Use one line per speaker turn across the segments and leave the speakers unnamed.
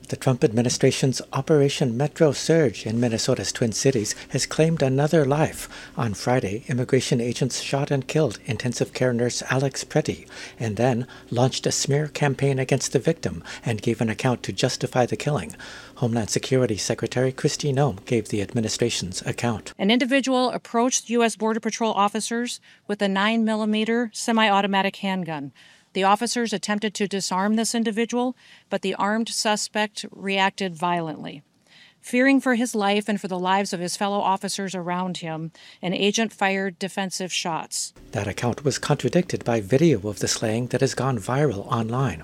The Trump administration's Operation Metro Surge in Minnesota's Twin Cities has claimed another life. On Friday, immigration agents shot and killed intensive care nurse Alex Pretty, and then launched a smear campaign against the victim and gave an account to justify the killing. Homeland Security Secretary Kristi Noem gave the administration's account.
An individual approached U.S. Border Patrol officers with a 9mm semi-automatic handgun. The officers attempted to disarm this individual, but the armed suspect reacted violently. Fearing for his life and for the lives of his fellow officers around him, an agent fired defensive shots.
That account was contradicted by video of the slaying that has gone viral online.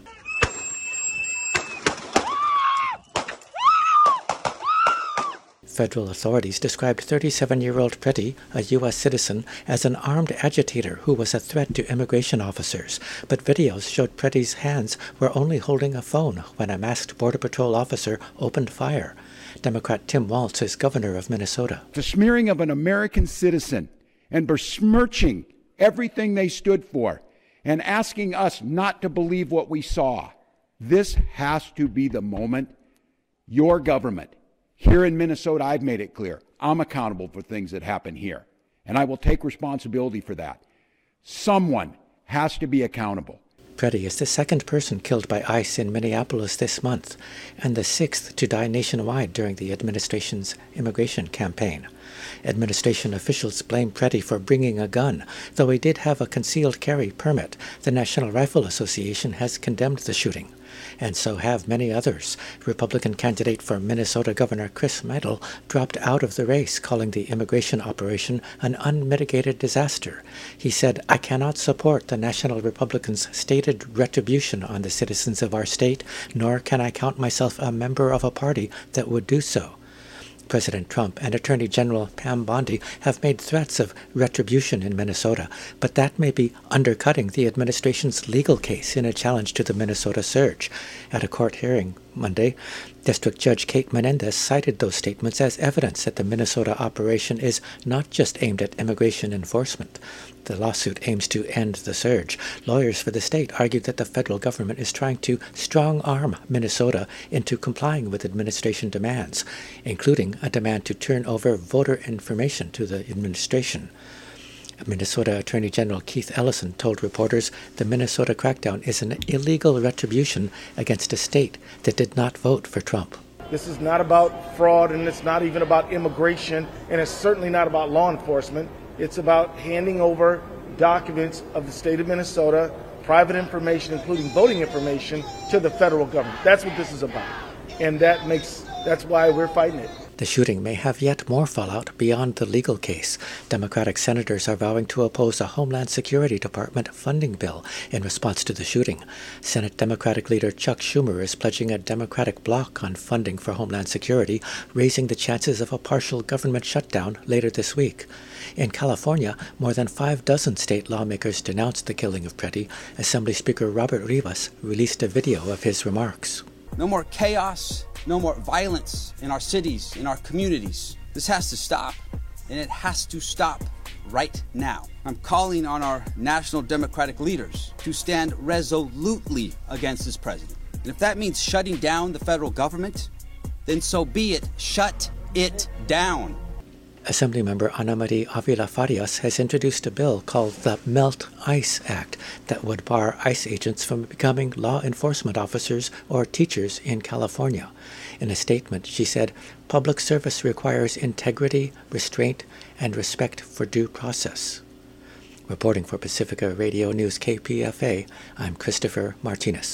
Federal authorities described 37-year-old Pretty, a U.S. citizen, as an armed agitator who was a threat to immigration officers. But videos showed Pretty's hands were only holding a phone when a masked Border Patrol officer opened fire. Democrat Tim Walz is governor of Minnesota.
The smearing of an American citizen and besmirching everything they stood for and asking us not to believe what we saw. This has to be the moment your government. Here in Minnesota, I've made it clear, I'm accountable for things that happen here, and I will take responsibility for that. Someone has to be accountable.
Pretty is the second person killed by ICE in Minneapolis this month, and the sixth to die nationwide during the administration's immigration campaign. Administration officials blame Pretty for bringing a gun. Though he did have a concealed carry permit, the National Rifle Association has condemned the shooting. And so have many others. Republican candidate for Minnesota Governor Chris Meidel dropped out of the race, calling the immigration operation an unmitigated disaster. He said, "I cannot support the National Republicans' stated retribution on the citizens of our state, nor can I count myself a member of a party that would do so." President Trump and Attorney General Pam Bondi have made threats of retribution in Minnesota, but that may be undercutting the administration's legal case in a challenge to the Minnesota surge. At a court hearing Monday, District Judge Kate Menendez cited those statements as evidence that the Minnesota operation is not just aimed at immigration enforcement. The lawsuit aims to end the surge. Lawyers for the state argued that the federal government is trying to strong-arm Minnesota into complying with administration demands, including a demand to turn over voter information to the administration. Minnesota Attorney General Keith Ellison told reporters the Minnesota crackdown is an illegal retribution against a state that did not vote for Trump.
This is not about fraud, and it's not even about immigration, and it's certainly not about law enforcement. It's about handing over documents of the state of Minnesota, private information, including voting information, to the federal government. That's what this is about, and that's why we're fighting it.
The shooting may have yet more fallout beyond the legal case. Democratic senators are vowing to oppose a Homeland Security Department funding bill in response to the shooting. Senate Democratic leader Chuck Schumer is pledging a Democratic bloc on funding for Homeland Security, raising the chances of a partial government shutdown later this week. In California, more than 6 state lawmakers denounced the killing of Pretty. Assembly Speaker Robert Rivas released a video of his remarks.
No more chaos, no more violence in our cities, in our communities. This has to stop, and it has to stop right now. I'm calling on our national Democratic leaders to stand resolutely against this president. And if that means shutting down the federal government, then so be it. Shut it down.
Assemblymember Ana Maria Avila Farias has introduced a bill called the Melt ICE Act that would bar ICE agents from becoming law enforcement officers or teachers in California. In a statement, she said, "Public service requires integrity, restraint, and respect for due process." Reporting for Pacifica Radio News KPFA, I'm Christopher Martinez.